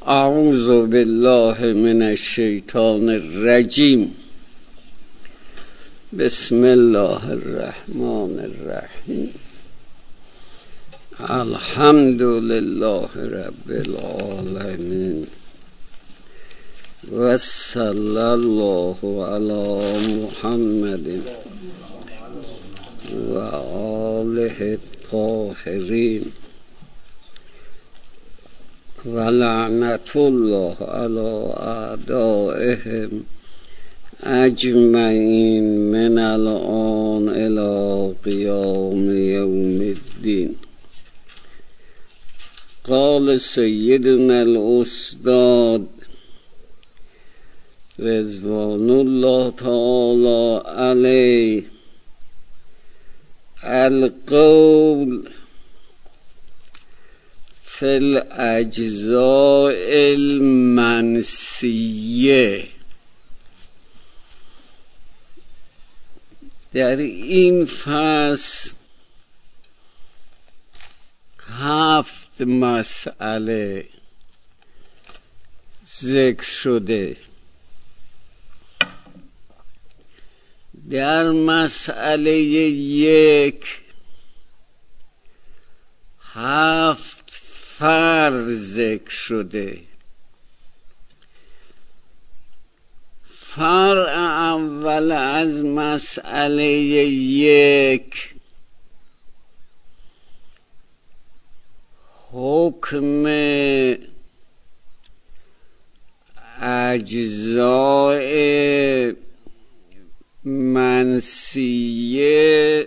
اعوذ بالله من الشیطان الرجیم. بسم الله الرحمن الرحیم. الحمد لله رب العالمین و صلی الله علی محمد و آله الطاهرین و لعنت الله علی اعدائهم اجمعین من الان الی قیام یوم الدین. قال سیدنا الاستاذ رضوان الله تعالی علیه: القول فی الاجزاء المنسیه. در این فصل 7 مسئله ذکر شده. در مسئله 1 7 فرض ذکر شده. فرع اول از مسئله 1 حکم اجزاء منسیه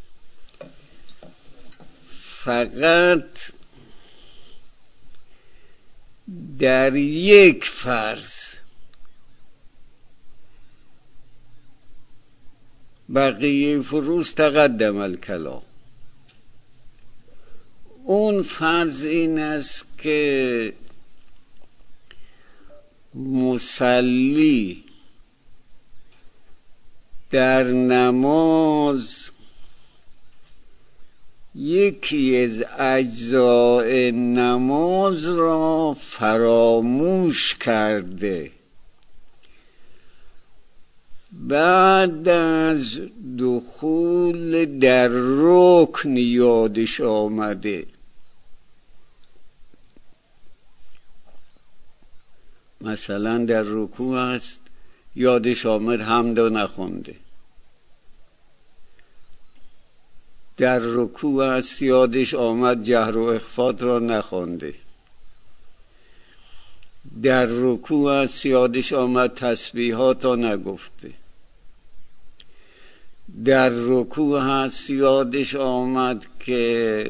فقط در 1 فرض، بقیه فروض تقدم الکلام. اون فرض این است که مصلی در نماز یکی از اجزاء نماز را فراموش کرده، بعد از دخول در رکن یادش آمده. مثلا در رکوع است، یادش آمد حمد نخونده. در رکوع است، یادش آمد جهر و اخفات را نخونده. در رکوع است، یادش آمد تسبیحات را نگفته. در رکوع هست، یادش آمد که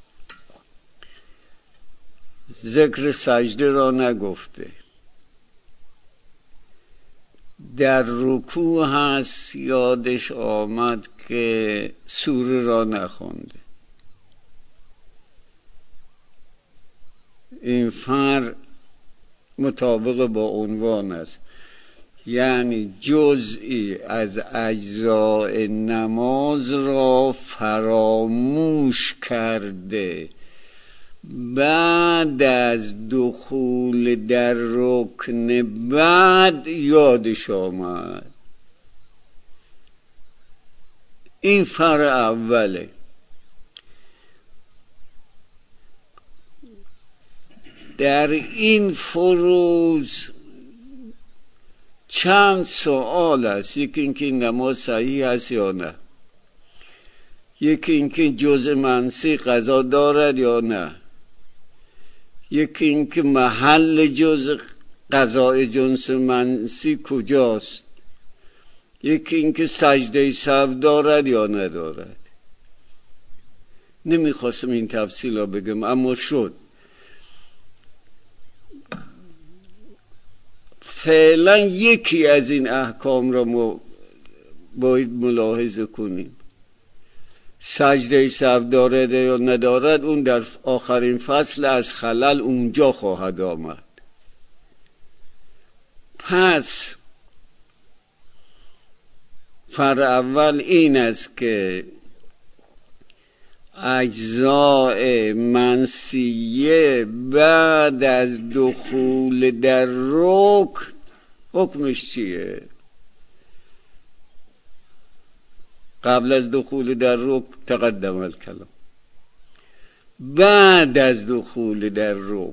ذکر سجده را نگفته. در رکوع هست، یادش آمد که سوره را نخونده. این فرع مطابق با عنوان است، یعنی جزئی از اجزاء نماز را فراموش کرده، بعد از دخول در رکن بعد یادش آمد. این فرع اوله. در این فروض چند سوال است. یکی اینکه نماز صحیح است یا نه، یکی اینکه جزء منسی قضا دارد یا نه، یکی اینکه محل جزء قضای جنس منسی کجاست، یکی اینکه سجده سهو دارد یا ندارد. نمیخواستم این تفصیل را بگم، اما شد. فعلا یکی از این احکام را ما باید ملاحظه کنیم. سجده سهو دارد یا ندارد، اون در آخرین فصل از خلل اونجا خواهد آمد. پس فرع اول این است که اجزاء منسیه بعد از دخول در رکن حکمش چیه؟ قبل از دخول در رکن تقدم الکلام، بعد از دخول در رکن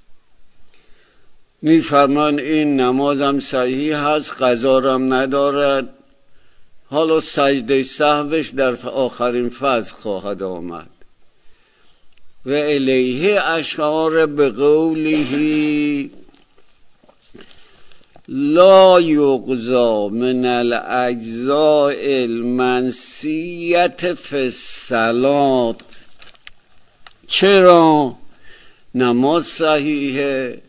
میفرمان این نمازم صحیح هست، قضا هم ندارد. حالا سجده سهوش در آخرین فصل خواهد آمد. و الیه اشار به قوله لا یقضا من الاجزاء المنسیة فی الصلاة. چرا؟ نماز صحیحه،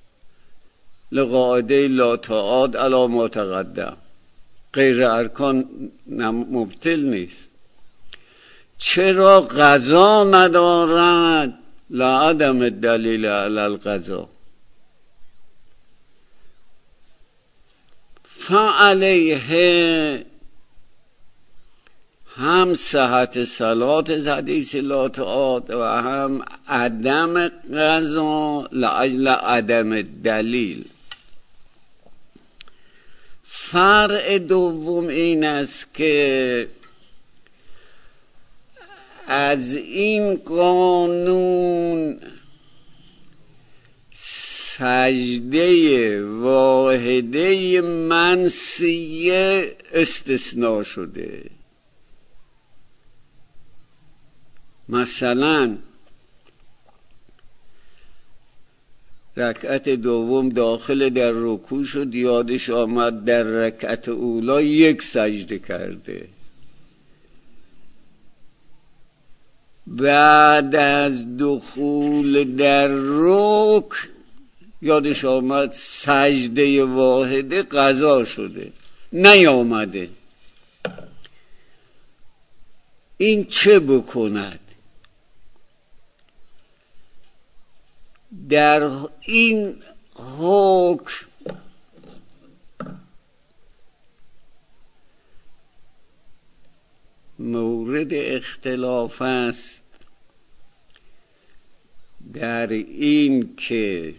لقاعده لا تعاد علی ما تقدم، غیر ارکان مبطل نیست. چرا قضا ندارد؟ لعدم الدلیل علی القضا. فعلیه هم صحت صلات حدیث لا تعاد و هم عدم قضا لأجل عدم دلیل. فرع دوم این است که از این قانون سجده واحده منسیه استثناء شده. مثلا رکعت دوم داخل در رکوع شد، یادش آمد در رکعت اولا یک سجده کرده، بعد از دخول در رکوع یادش آمد سجده واحده قضا شده، نیامده. این چه بکند؟ در این حکم مورد اختلاف است در این که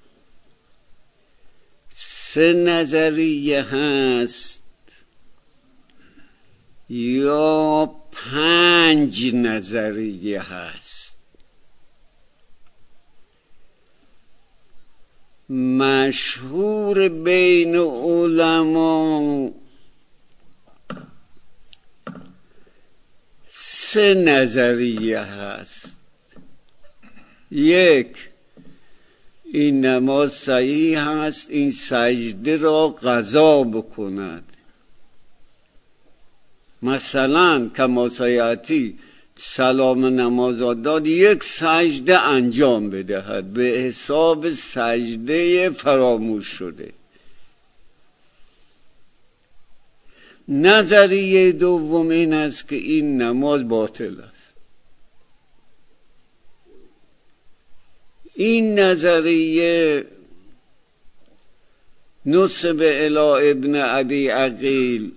3 نظریه هست یا 5 نظریه هست. مشهور بین علما 3 نظریه هست. 1، این نماز صحیح هست، این سجده را قضا بکند. مثلا کما سیاتی سلام نماز داد، یک سجده انجام بدهد به حساب سجده فراموش شده. نظریه دوم این است که این نماز باطل است. این نظریه نسب الی ابن ابی عقیل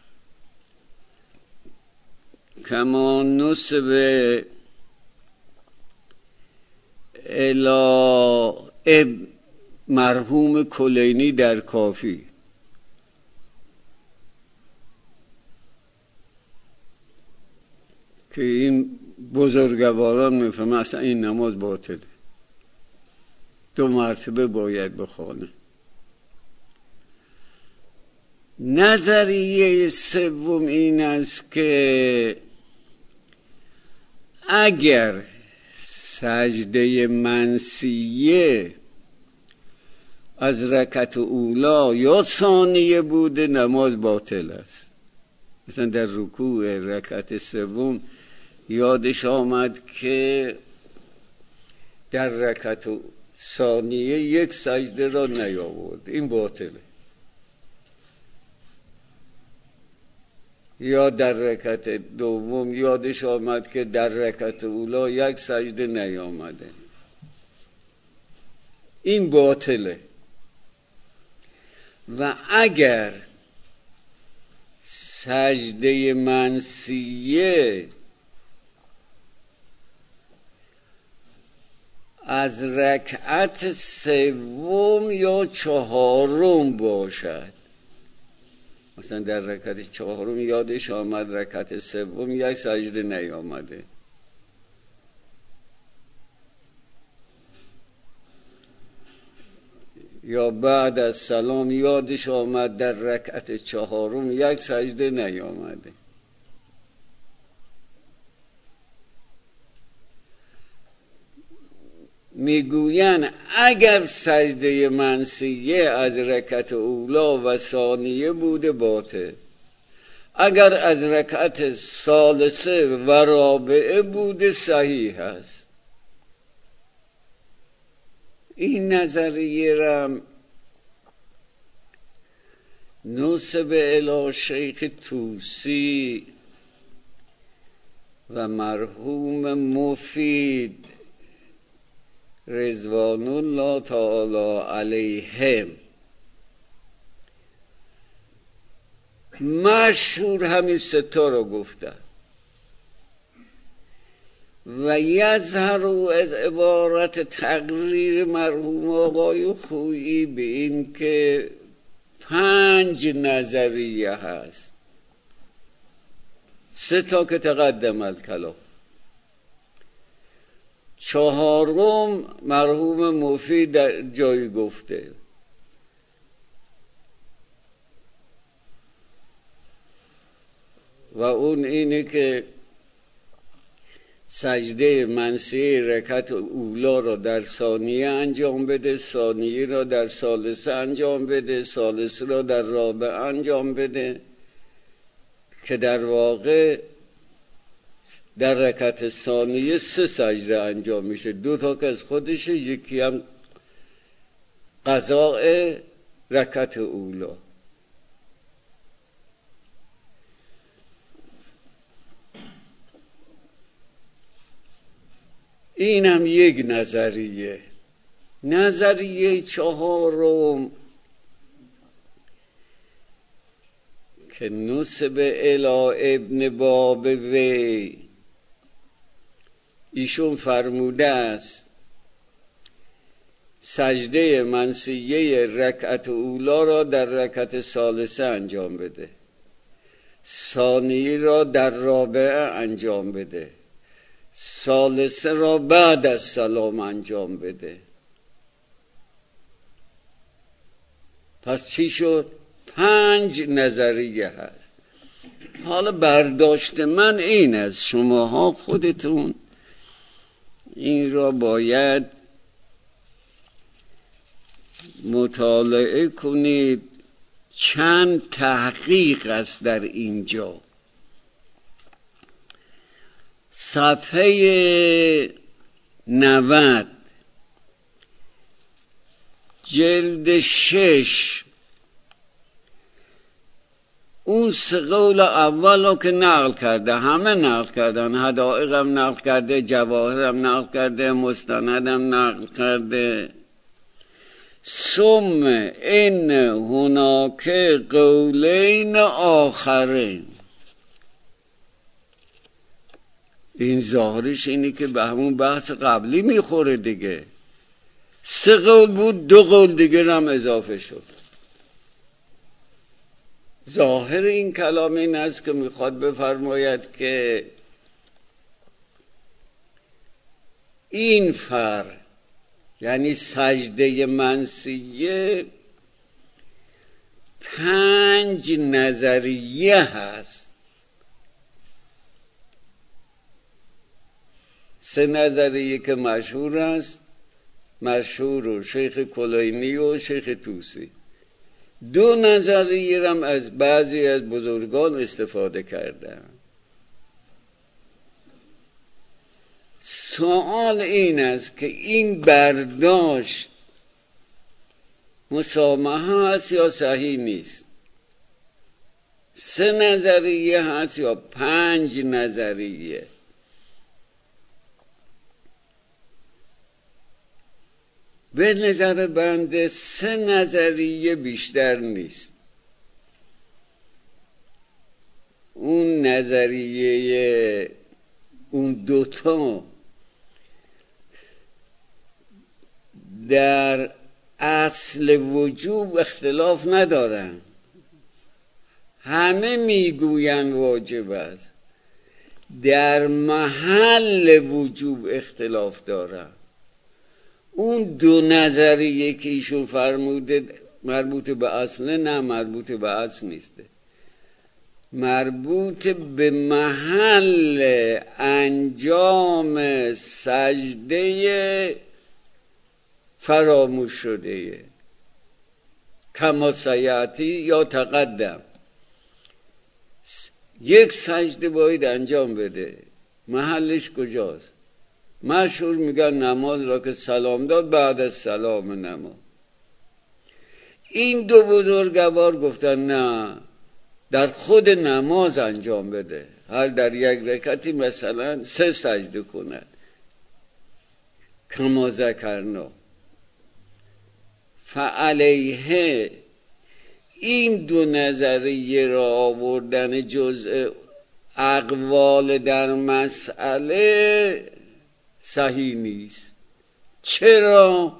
کما نسب الی مرحوم کلینی در کافی، که این بزرگواران میفهمن اصلا این نماز باطله، 2 مرتبه باید بخونه. نظریه سوم این است که اگر سجده منسیه از رکعت اولا یا ثانیه بوده نماز باطل است. مثلا در رکوع رکعت سوم یادش آمد که در رکعت ثانیه یک سجده را نیاورد، این باطله. یا در رکعت دوم یادش آمد که در رکعت اولا یک سجده نیامده، این باطله. و اگر سجده منسیه از رکعت سوم یا چهارم باشد. مثلا در رکعت چهارم یادش آمد رکعت سوم یک سجده نیامده، یا بعد از سلام یادش آمد در رکعت چهارم یک سجده نیامده. میگوین اگر سجده منسیه از رکعت اولا و ثانیه بوده باطل، اگر از رکعت ثالثه و رابعه بوده صحیح است. این نظریه را نسب الی شیخ طوسی و مرحوم مفید رضوان الله تعالی علیهم مشهور همین ستا رو گفتن و یظهر از عبارت تقریر مرحوم آقای خویی به این که 5 نظریه هست، 3 تا که تقدم الکلام، 4م مرحوم مفید در جایی گفته و اون اینه که سجده منسیه رکعت اولا را در ثانیه انجام بده، ثانیه را در ثالثه انجام بده، ثالثه را در رابعه انجام بده، که در واقع در رکعت ثانیه 3 سجده انجام میشه، 2 تا که از خودشه، یکی هم قضاء رکعت اولا. این هم یک نظریه. نظریه 4م که نسب الی ابن باب وی، ایشون فرموده است سجده منسیه رکعت اولا را در رکعت ثالثه انجام بده، ثانیه را در رابعه انجام بده، ثالثه را بعد از سلام انجام بده. پس چی شد؟ 5 نظریه هست. حالا برداشت من این است، شماها خودتون این را باید مطالعه کنید. چند تحقیق است در اینجا. صفحه 90 جلد 6 اون 3 قول اول رو که نقل کرده، همه نقل کردن، حدائق هم نقل کرده، جواهر هم نقل کرده، مستند هم نقل کرده. ثم ان هناک قولین آخرین، این ظاهرش اینه که به همون بحث قبلی میخوره دیگه. 3 قول بود، 2 قول دیگه هم اضافه شد. ظاهر این کلام این است که میخواد بفرماید که این فرع یعنی سجده منسیه 5 نظریه هست. 3 نظریه که مشهور است، مشهور و شیخ کلینی و شیخ طوسی. 2 نظریه هم از بعضی از بزرگان استفاده کردن. سوال این است که این برداشت مسامحه هست یا صحیح نیست؟ 3 نظریه هست یا 5 نظریه؟ به نظر بنده 3 نظریه بیشتر نیست. اون نظریه اون 2 تا در اصل وجوب اختلاف ندارن، همه میگوین واجب است، در محل وجوب اختلاف دارن. اون دو نظریه که ایشون فرموده مربوط به اصل، نه مربوط به اصل نیسته، مربوط به محل انجام سجده فراموش شده، کما سیاتی یا تقدم. یک سجده باید انجام بده، محلش کجاست؟ مشهور میگن نماز را که سلام داد بعد از سلام نماز. این دو بزرگوار گفتن نه، در خود نماز انجام بده، هر در یک رکعتی مثلا 3 سجده کند، کما ذکرنا. فعلیه این دو نظریه را آوردن جزء اقوال در مسئله صحیح نیست. چرا؟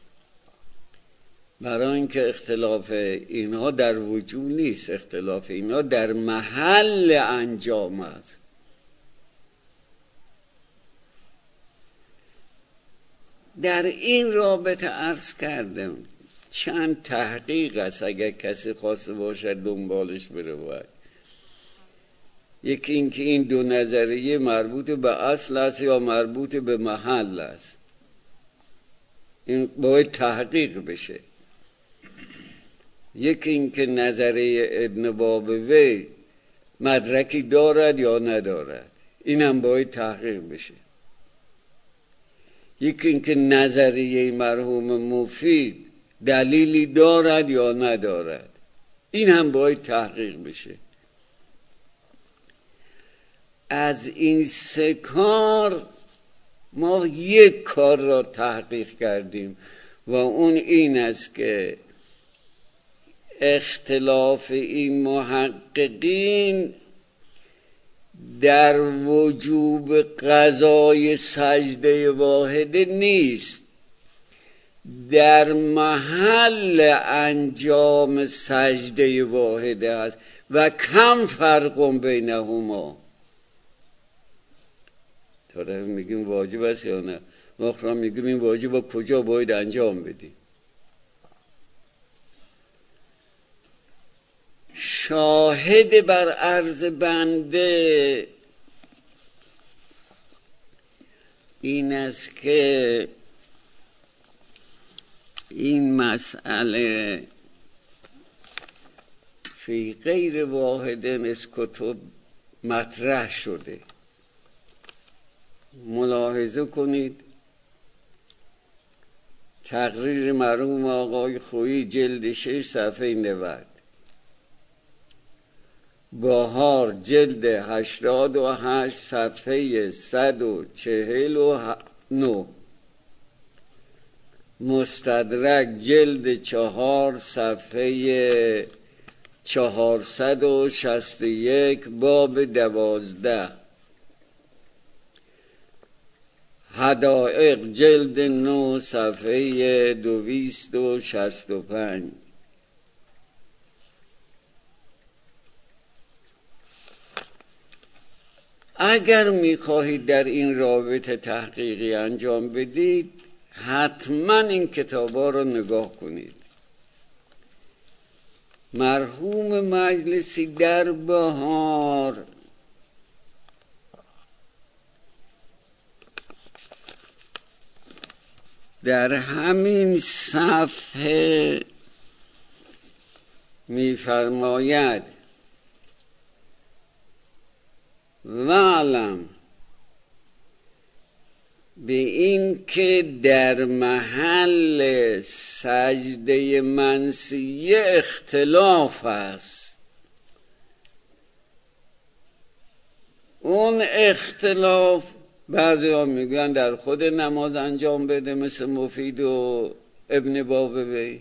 برای اینکه اختلاف اینها در وجود نیست، اختلاف اینها در محل انجام است. در این رابطه عرض کردم چند تحقیق است، اگر کسی خواسته باشد دنبالش بره باید. یکی اینکه این دو نظریه مربوط به اصل است یا مربوط به محل است، این باید تحقیق بشه. یکی اینکه نظریه ابن بابوی مدرکی دارد یا ندارد، این هم باید تحقیق بشه. یکی اینکه نظریه مرحوم مفید دلیلی دارد یا ندارد، این هم باید تحقیق بشه. از این 3 کار ما یک کار را تحقیق کردیم و اون این است که اختلاف این محققین در وجوب قضای سجده واحده نیست، در محل انجام سجده واحده است و کم فرق بینهما. طرف میگیم واجب است یا نه، ما میگیم این واجب کجا باید انجام بدیم. شاهد بر عرض بنده این است که این مسئله فی غیر واحد از کتب مطرح شده. ملاحظه کنید تقریر مرحوم آقای خویی جلد 6 صفحه 90، بهار جلد 88 صفحه 149، مستدرک جلد 4 صفحه 461 باب 12، حدائق جلد 9 صفحه 265. اگر میخواهید در این رابطه تحقیقی انجام بدید حتما این کتابا رو نگاه کنید. مرحوم مجلسی در بهار در همین صفحه می‌فرماید وعلم به این که در محل سجده منسیه اختلاف است. اون اختلاف بعضی ها میگن در خود نماز انجام بده مثل مفید و ابن بابوی،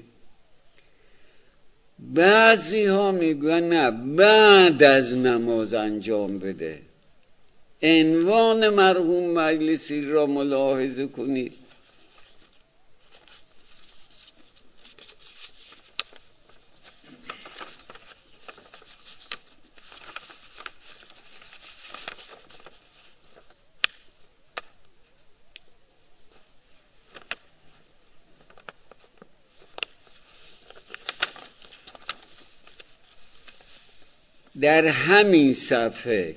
بعضی ها میگن نه بعد از نماز انجام بده. عنوان مرحوم مجلسی را ملاحظه کنید. در همین صفحه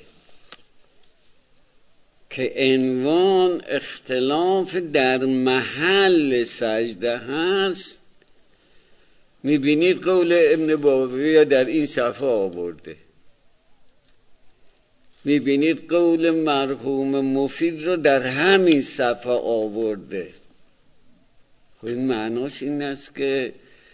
که عنوان اختلاف در محل سجده هست میبینید قول ابن بابویه در این صفحه آورده، میبینید قول مرحوم مفید رو در همین صفحه آورده. این معناش این است که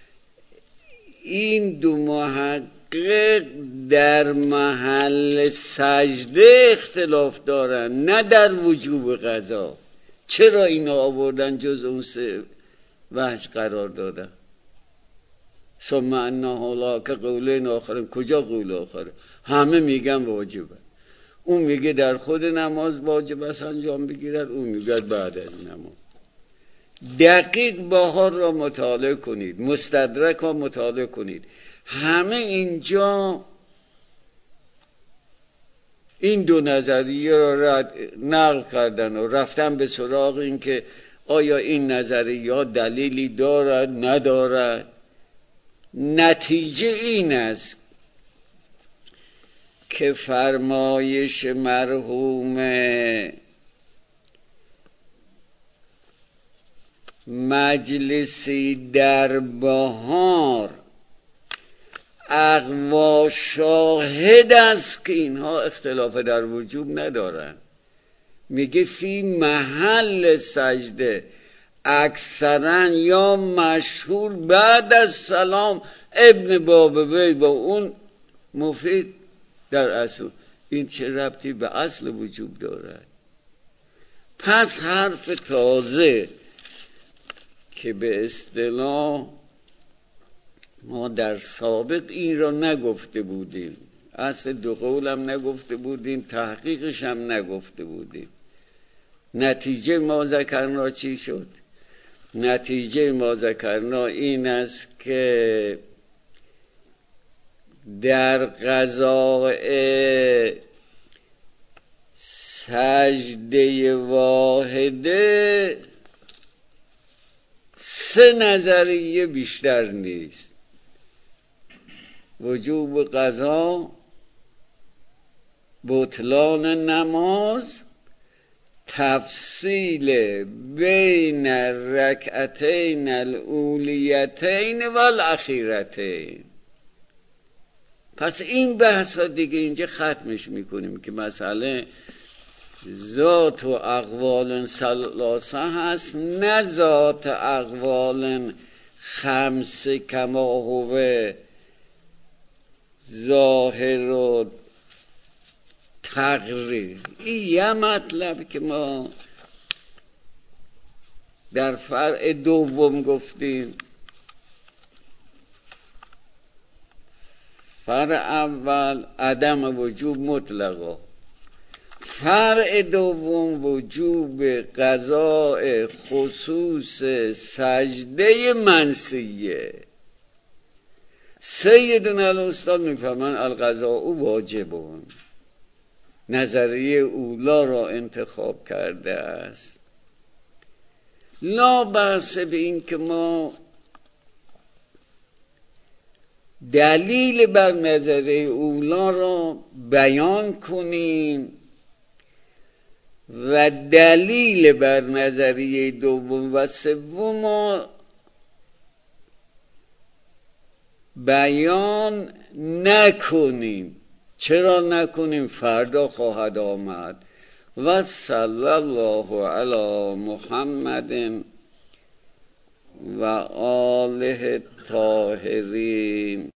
این دو محقق در محل سجده اختلاف دارن، نه در وجوب قضا. چرا اینا آوردن جز اون سه وجه قرار دادن؟ ثم انها لا که قولین آخرین، کجا قول آخره؟ همه میگن واجبه. اون میگه در خود نماز واجب است انجام بگیرد، اون میگه بعد از نماز. دقیق بهار را مطالعه کنید، مستدرک را مطالعه کنید، همه اینجا این دو نظریه را نقل کردن و رفتن به سراغ این که آیا این نظریه دلیلی دارد ندارد. نتیجه این است که فرمایش مرحوم مجلسی در بهار اقوا شاهد است که اینها اختلاف در وجوب ندارن. میگه فی محل سجده اکثرا یا مشهور بعد از سلام ابن بابوی و اون مفید در اصل. این چه ربطی به اصل وجوب دارد؟ پس حرف تازه که به اصطلاح ما در سابق این را نگفته بودیم، اصل دو قولم نگفته بودیم، تحقیقش هم نگفته بودیم. نتیجه ما ذکرنا چی شد؟ نتیجه ما ذکرنا این است که در قضاء سجده واحده سه نظریه بیشتر نیست: وجوب قضا، بطلان نماز، تفصیل بین رکعتین الاولیتین و الاخیرتین. پس این بحث ها دیگه اینجا ختمش میکنیم که مسئله ذات و اقوال ثلاثه هست، نه ذات اقوال خمسه کما هو ظاهر و تقریر. این یه مطلب که ما در فرع دوم گفتیم. فرع اول عدم وجوب مطلقا، فرع دوم وجوب قضاء خصوص سجده منسیه. سیدنا الاستاد میفهمن القضاء واجبون، نظریه اولا را انتخاب کرده است. لا بأس به این که ما دلیل بر نظریه اولا را بیان کنیم و دلیل بر نظریه دوم و سوم را بیان نکنیم. چرا نکنیم؟ فردا خواهد آمد. و صلی الله علی محمد و آله الطاهرین.